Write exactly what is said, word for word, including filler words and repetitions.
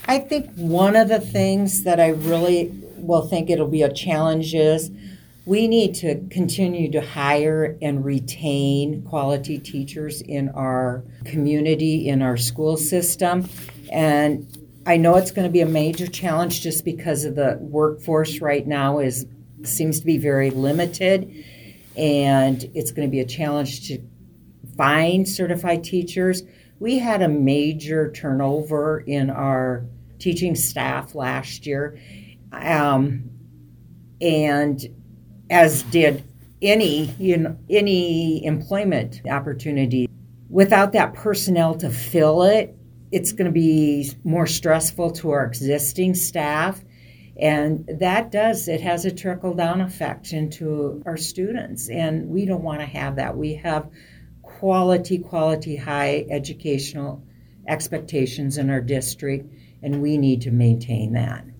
I think one of the things that I really will think it'll be a challenge is we need to continue to hire and retain quality teachers in our community, in our school system. And I know it's going to be a major challenge just because of the workforce right now is seems to be very limited. And it's going to be a challenge to find certified teachers. We had a major turnover in our teaching staff last year, um, and as did any you know any employment opportunity. Without that personnel to fill it, it's going to be more stressful to our existing staff, and that does it has a trickle down effect into our students, and we don't want to have that. We have quality, quality, high educational expectations in our district, and we need to maintain that.